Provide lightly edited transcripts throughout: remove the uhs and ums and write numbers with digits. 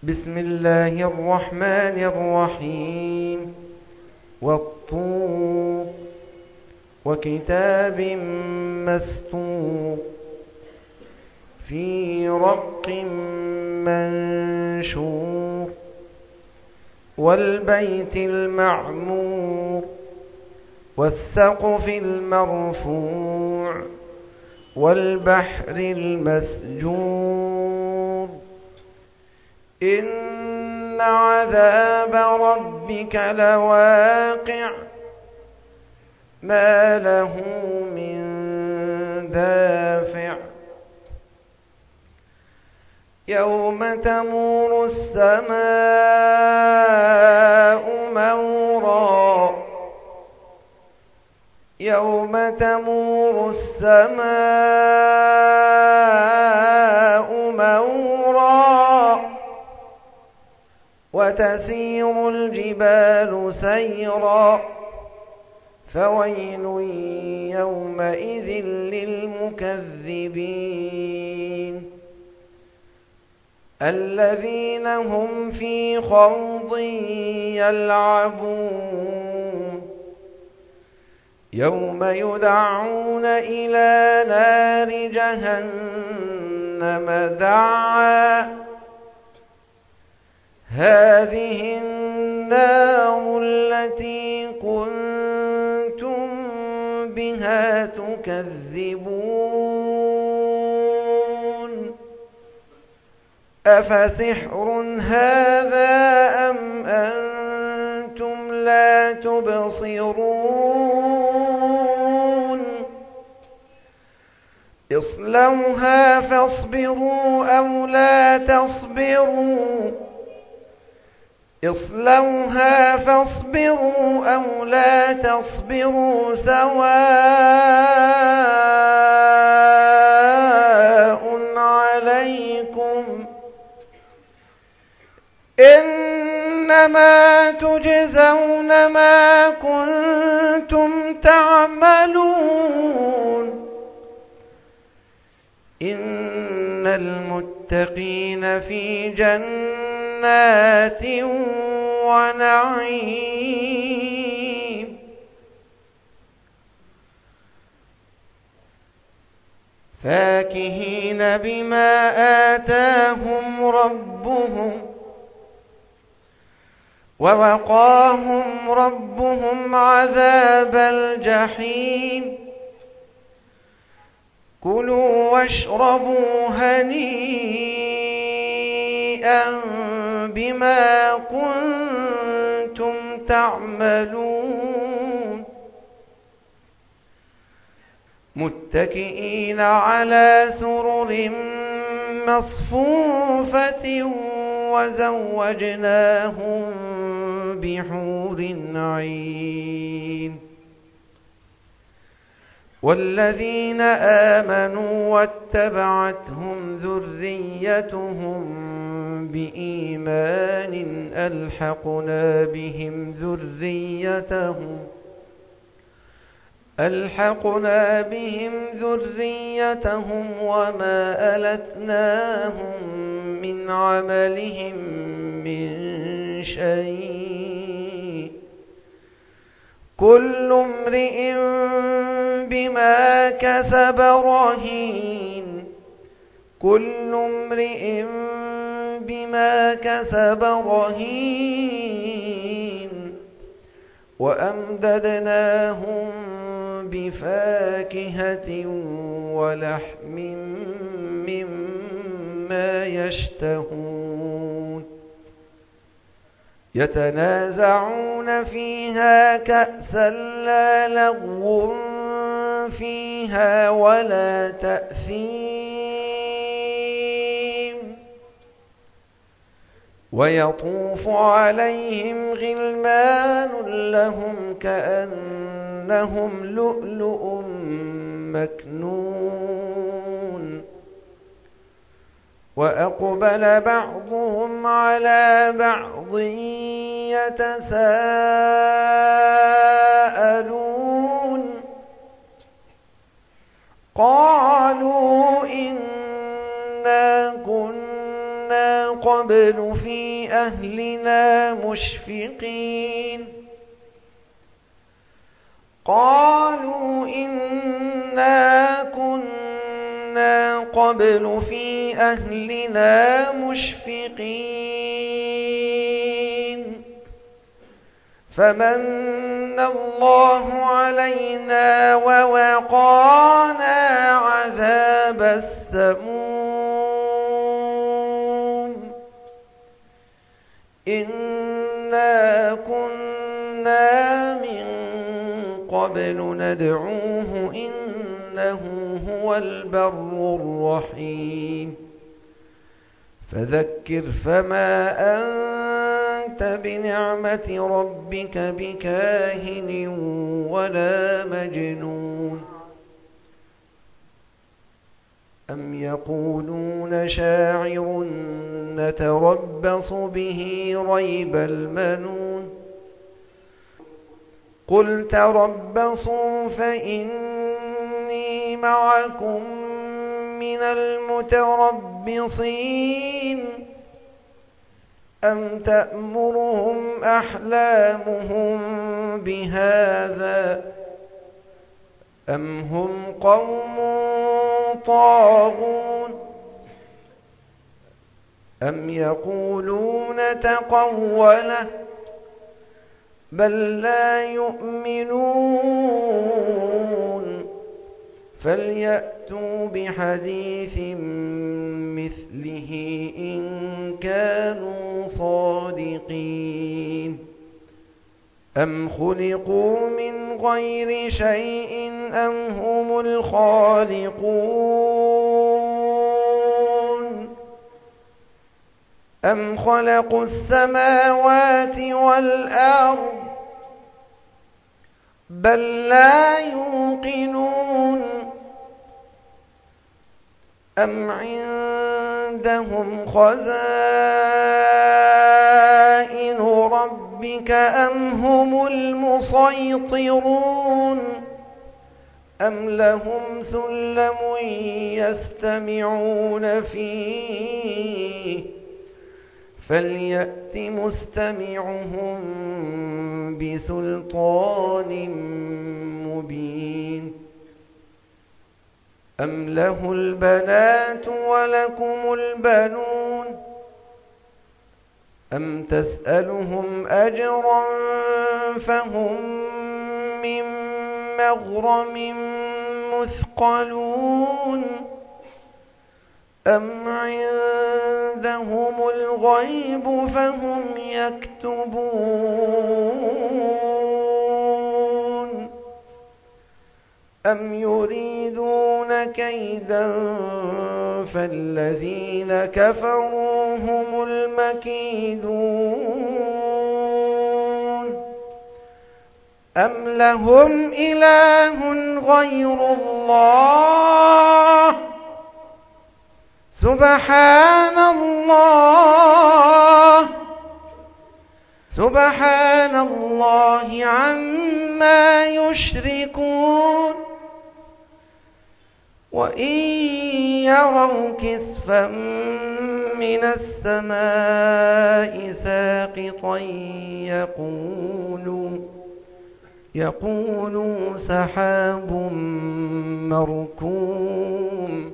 بسم الله الرحمن الرحيم والطور وكتاب مسطور في رق منشور والبيت المعمور والسقف المرفوع والبحر المسجور إن عذاب ربك لواقع ما له من دافع يوم تمور السماء مورا يوم تمور السماء مورا وتسير الجبال سيرا فويل يومئذ للمكذبين الذين هم في خوض يلعبون يوم يدعون إلى نار جهنم دعا هذه النار التي كنتم بها تكذبون أفسحر هذا أم أنتم لا تبصرون اصلوها فاصبروا أو لا تصبروا اصلوها فاصبروا أو لا تصبروا سواء عليكم إنما تجزون ما كنتم تعملون إن المتقين في جنات ونعيم فاكهين بما آتاهم ربهم ووقاهم ربهم عذاب الجحيم كلوا واشربوا هنيئا بما كنتم تعملون متكئين على سرر مصفوفة وزوجناهم بحور عين والذين آمنوا واتبعتهم ذريتهم بإيمان ألحقنا بهم ذريتهم وما ألتناهم من عملهم من شيء كل امرئ بما كسب رهين كل امرئ بما كسب رهين وأمددناهم بفاكهة ولحم مما يشتهون يتنازعون فيها كأسا لا لغو فيها ولا تأثيم ويطوف عليهم غلمان لهم كأنهم لؤلؤ مكنون وأقبل بعضهم على بعض يتساءلون قالوا إنا كنا قبل في أهلنا مشفقين قالوا إنا كنا قبل في أهلنا مشفقين فمن الله علينا ووقانا عذاب السموم إنا كنا من قبل ندعوه إنه هو البر الرحيم فذكر فما أنت بنعمة ربك بكاهن ولا مجنون أم يقولون شاعر نتربص به ريب المنون قل تربصوا فإني معكم من المتربصين أم تأمرهم أحلامهم بهذا أم هم قوم طاغون أم يقولون تقوله بل لا يؤمنون فليأتوا بحديث مثله إن كانوا صادقين أم خلقوا من غير شيء أم هم الخالقون أم خلقوا السماوات والأرض بل لا يوقنون أم عندهم خزائن ربك أم هم المسيطرون أم لهم سلم يستمعون فيه فليأت مستمعهم بسلطان مبين أم له البنات ولكم البنون أم تسألهم أجرا فهم من مغرم مثقلون أم عندهم الغيب فهم يكتبون أم يريدون كيدا فالذين كفروا هم المكيدون أم لهم إله غير الله سبحان الله عما يشركون وإن يروا كسفا من السماء ساقطا يقولوا سحاب مركوم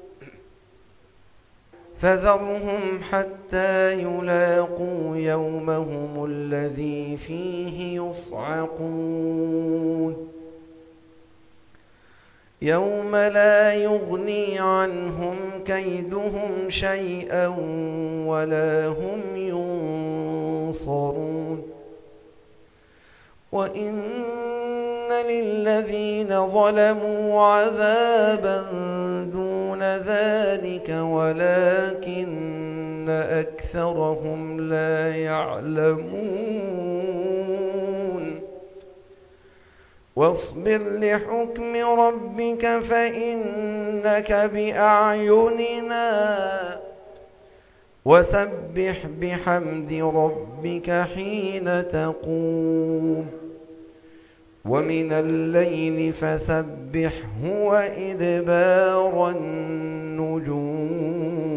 فذرهم حتى يلاقوا يومهم الذي فيه يصعقون يوم لا يغني عنهم كيدهم شيئا ولا هم ينصرون وإن للذين ظلموا عذابا دون ذلك ولكن أكثرهم لا يعلمون واصبر لحكم ربك فإنك بأعيننا وسبح بحمد ربك حين تقوم ومن الليل فسبحه وإدبار النجوم